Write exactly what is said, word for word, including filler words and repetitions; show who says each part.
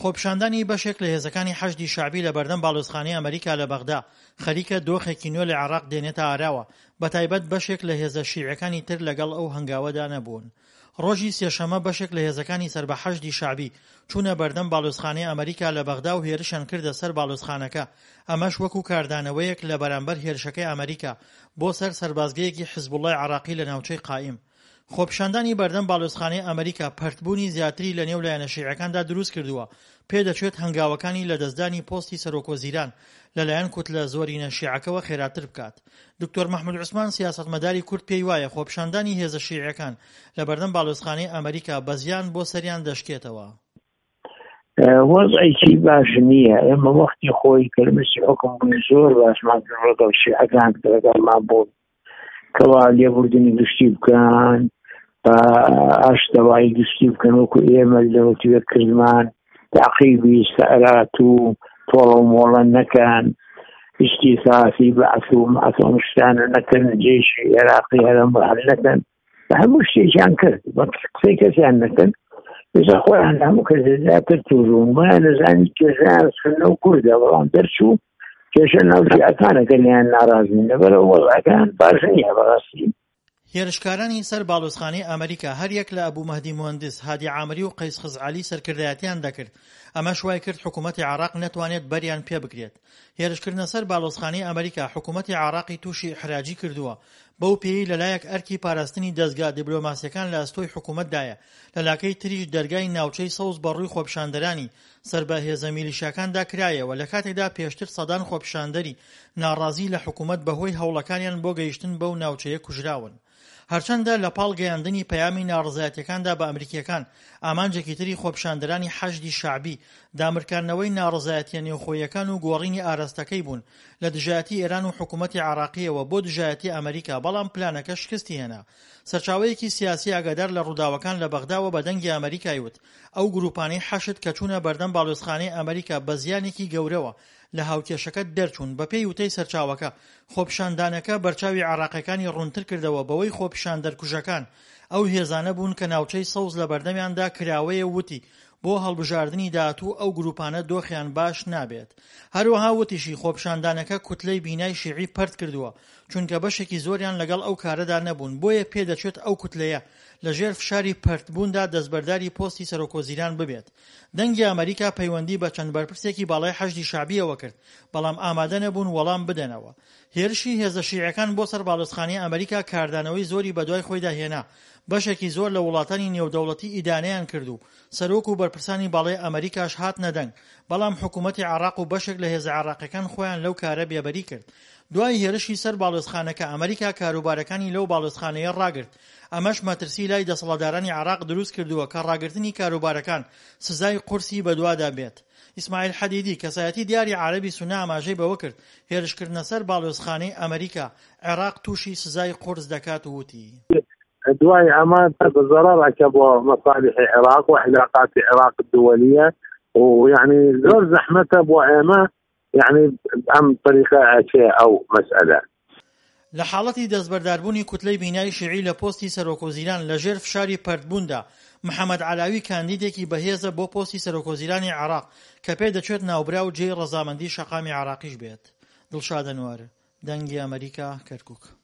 Speaker 1: خۆپیشاندانی بەشێک لە هێزەکانی حەشدی شەعبی لە بەردەم باڵوێزخانەی ئەمریکا لە بەغدا خەریکە دۆخێکی نوێ لە عێراق دێنێتە ئاراوە، بەتایبەت بەشێک لە هێزە شیعەکانی تر لەگەڵ ئەو هەنگاوەدا نەبوون. ڕۆژی سێشەمە بەشێک لە هێزەکانی سەر بە حەشدی شەعبی چوونە بەردەم باڵوێزخانەی ئەمریکا لە بەغدا و هێرشیان کردە سەر باڵوێزخانەکە، ئەمەش وەکو کاردانەوەیەک لە بەرامبەر هێرشەکەی ئەمریکا بۆ سەر سەربازگەیەکی حیزبوڵڵای عێراقی لە ناوچەی قائیم. خۆپیشاندانی بەردەم باڵوێزخانەی ئەمریکا پەرتبوونی زیاتری لە نێو لایەنە شیعەکاندا دروست کردووە، پێدەچێت هەنگاوەکانی لە دەستدانی پۆستی سەرۆکوەزیران لەلایەن کوتلە زۆرینە شیعەکەوە خێراتر بکات. دکتۆر مەحموود عوسمان سیاسەتمەداری کورد پێی وایە خۆپیشاندانی هێزە شیعەکان لە بەردەم باڵوێزخانەی ئەمریکا بەزیان بۆ سەریان دەشکێتەوە.
Speaker 2: وەزعێکی باش نییە. ئێمە وەختی خۆی کەلمەسی حکم بووی زۆر باشمان ڕەگەڵ شیعەکان لەگەڵمان بوون کەوا لێبوردنی گشتی بکەن، بە ئاشتەوایی گشتی بکەن وەکو ئێمە لەوەتیوە کردمان تعقیبی سەعرات و تۆڵە و مۆڵە نەکەن، ئیشتیساسی بەعث و مەعث و شتانە نەکەن، جێشی عێراقی هەرە محل نەکەن، بە هەموو شتێکیان کرد، بە قسەی کەسیان نەکەن. بێژە خۆیان لە هەموو کەسێکتر تووڕوون وایە نەزانی کێشیان سنە و کوردە، بەڵام دەرچوو کێشە ناوچیەکانەکە لیان ناڕازین، لەبەرەوە وەزعەکان باش نییە بەڕاستی.
Speaker 1: هێرشکارانی سەر باڵوێزخانەی ئەمریکا هەریەک لە ئەبوو مەهدی موهندس، هادی عامری و قەیس خزعەلی سەرکردایەتیان دەکرد، ئەمەش وای کرد حکوومەتی عێراق نەتوانێت بەریان پێ بگرێت. هێرشکردنە سەر باڵوێزخانەی ئەمریکا حکوومەتی عێراقی تووشی ئیحراجی کردووە، بەو پێی لەلایەک ئەرکی پاراستنی دەستگا دیبلۆماسیەکان لە ئەستۆی حکوومەتدایە، لە لاکەی تریش دەرگای ناوچەی سەوز بەڕووی خۆپیشاندەرانی سەر بە هێزە میلیشیاکاندا کرایەوە، لە کاتێکدا پێشتر سەدان خۆپیشاندەری ناڕازی لە حکوومەت بەهۆی هەوڵەکانیان بۆ گەیشتن بەو ناوچەیە کوژراون. هەرچەندە لە پاڵ گەیاندنی پەیامی ناڕزایەتیەکاندا بە ئەمریکیەکان ئامانجێکی تری خۆپیشاندەرانی حەشدی شەعبی دامرکاردنەوەی ناڕزایەتیە نێوخۆیەکان و گۆڕینی ئاراستەکەی بوون لە دژایەتی ئێران و حکوومەتی عێراقیەوە بۆ دژایەتی ئەمریکا، بەڵام پلانەکە شکستی هێنا. سەرچاوەیەکی سیاسی ئاگادار لە ڕووداوەکان لە بەغداوە بە دەنگی ئەمریکای وت ئەو گروپانەی حەشد کە چوونە بەردەم باڵوێزخانەی ئەمریکا بە زیانێکی گەورەوە لە هاوکێشەکە دەرچوون. بەپێی وتەی سەرچاوەکە خۆپیشاندانەکە بەرچاوی عێراقیەکانی ڕوونتر کردەوە بەوەی خۆپیشاندەرکوژەکان ئەو هێزانە بوون کە ناوچەی سەوز لە بەردەمیاندا کراوەیە، وتی بۆ هەڵبژاردننی داهاتوو ئەو گروپانە دۆخیان باش نابێت. هەروەها وتیشی خۆپیشاندانەکە کوتلەی بینای شیعی پەرت کردووە چونکە بەشێکی زۆریان لەگەڵ ئەو کارەدا نەبوون، بۆیە پێدەچێت ئەو کوتلەیە لە ژێر فشاری پەرتبووندا دەستبەرداری پۆستی سەرۆکوەزیران ببێت. دەنگی ئەمریکا پەیوەندی بە چەند بەرپرسێکی باڵای حەشدی شەعبیەوە کرد، بەڵام ئامادە نەبوون وەڵام بدەنەوە. هێرشی هێزە شیعەکان بۆ سەر باڵوێزخانەی ئەمریکا کاردانەوەی زۆری بەدوای خۆیدا هێنا، بەشێکی زۆر لە وڵاتانی نێودەوڵەتی ئیدانەیان کرد و سەرۆک و بەرپرسانی باڵای ئەمریکاش هات نەدەنگ، بەڵام حکوومەتی عێراق و بەشێک لە هێزە عێراقیەکان خۆیان لەو کارە بێبەری کرد. دوای هێرشی سەر باڵوێزخانەکە ئەمریکا کاروبارەکانی لەو باڵوێزخانەیە ڕاگرت، ئەمەش مەترسی لای دەسەڵاتدارانی عێراق دروست کردووە کە ڕاگرتنی کاروبارەکان سزای قورسی بەدوادا بێت. ئیسماعیل حەدیدی کەسایەتی دیاری عەرەبی سوننا ئاماژەی بەوە کرد هێرشکردنە سەر باڵوێزخانەی ئەمریکا عێراق تووشی سزای قورس دەکات و وتی
Speaker 3: دوای ئەمە بەزەرەڕەکە بۆ مەصالحی عێراق و علاقاتی عێراق الدولية، ويعني زۆر زەحمەتە بۆ ئێمە يعني ئەم طریقە ئەچێ ئەو مەسئلە.
Speaker 1: لە حاڵەتی دەستبەرداربوونی کوتلەی بینای شیعی لە پۆستی سەرۆکوەزیران لە ژێر فشاری پەرتبووندا، محەممەد عەلاوی کاندیدێکی بەهێزە بۆ پۆستی سەرۆکوەزیرانی عێراق کە پێ دەچێت ناوبرا و جێی ڕەزامەندی شەقامی عێراقیش بێت. دڵشاد ئەنوار، دەنگی ئەمریکا، کەرکووک.